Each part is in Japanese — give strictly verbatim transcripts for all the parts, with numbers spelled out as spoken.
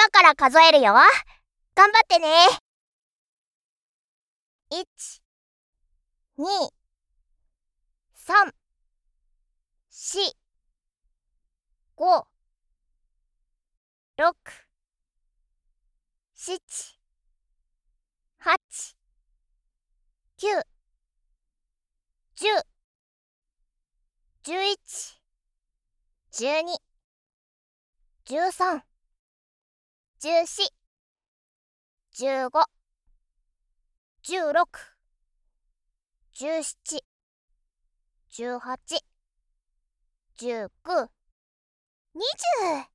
今から数えるよ。頑張ってね。いち、に、さん、し、ご、ろく、しち、はち、きゅう、じゅう、じゅういち、じゅうに、じゅうさん、じゅうよん、じゅうご、じゅうろく、じゅうなな、じゅうはち、じゅうきゅう、にじゅう。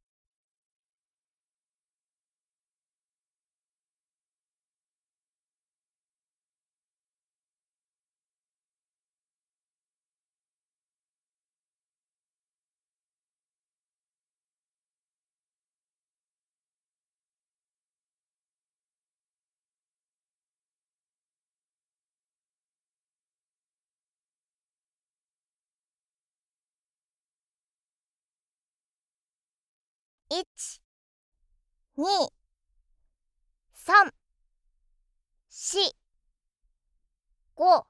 いち、に、さん、し、ご、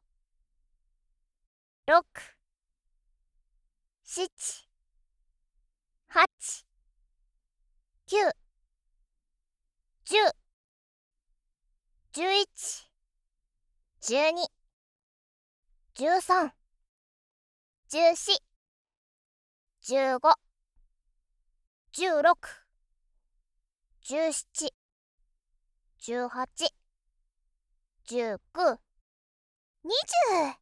ろく、しち、はち、きゅう、じゅう、じゅういち、じゅうに、じゅうさん、じゅうよん、じゅうご、じゅうろく、じゅうなな、じゅうはち、じゅうきゅう、にじゅう。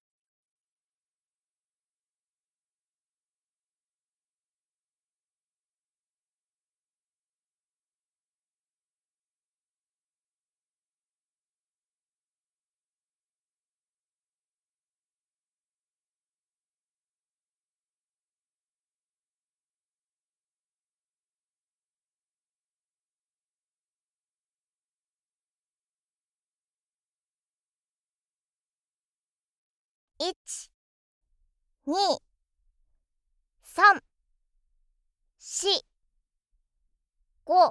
いち、に、さん、し、ご、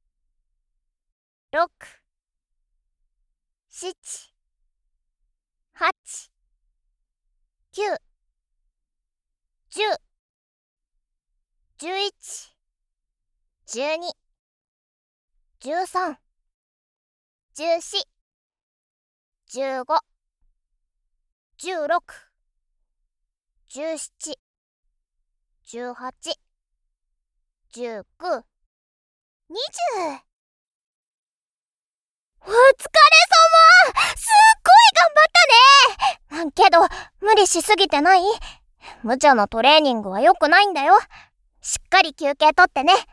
ろく、しち、はち、きゅう、じゅう、じゅういち、じゅうに、じゅうさん、じゅうよん、じゅうご、じゅうろく、じゅうなな、じゅうはち、じゅうきゅう、にじゅう。お疲れ様。すっごい頑張ったね。けど無理しすぎてない？無茶なトレーニングは良くないんだよ。しっかり休憩とってね。